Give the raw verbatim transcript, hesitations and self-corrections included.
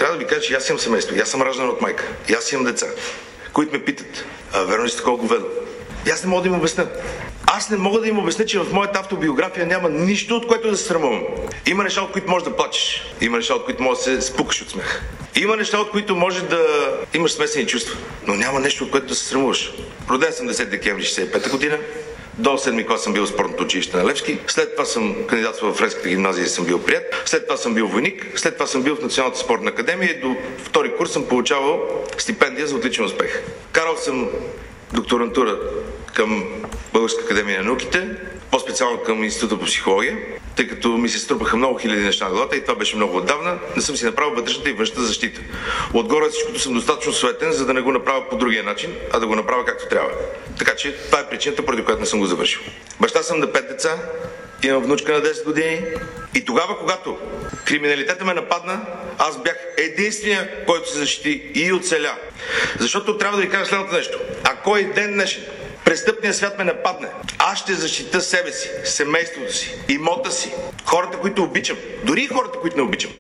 трябва да ви кажа, че аз имам семейство. И аз съм раждан от майка. И аз имам деца, които ме питат: а верно ли сте колко говедо? И аз не мога да им обясня. Аз не мога да им обясня, че в моята автобиография няма нищо, от което да се срамувам. Има неща, от които можеш да плачеш. Има неща, от които можеш да се спукаш от смех. Има неща, от които може да имаш смесени чувства. Но няма нещо, от което да се срамуваш. Роден съм десети декември шейсет и пета година. До седми клас съм бил в спортното училище на Левски. След това съм кандидатствал в Френската гимназия и съм бил прият. След това съм бил войник. След това съм бил в Националната спортна академия и до втори курс съм получавал стипендия за отличен успех. Карал съм докторантура към Българска академия на науките, по-специално към Института по психология, тъй като ми се струпаха много хиляди неща на главата и това беше много отдавна. Не съм си направил вътрешната и външната защита. Отгоре всичкото съм достатъчно суетен, за да не го направя по другия начин, а да го направя както трябва. Така че това е причината, поради която не съм го завършил. Баща съм на пет деца, имам внучка на десет години и тогава, когато криминалитета ме нападна, аз бях единствения, който се защити и оцеля. Защото трябва да ви кажа следното нещо. Ако и ден днешен престъпният свят ме нападне, аз ще защита себе си, семейството си, имота си, хората, които обичам, дори и хората, които не обичам.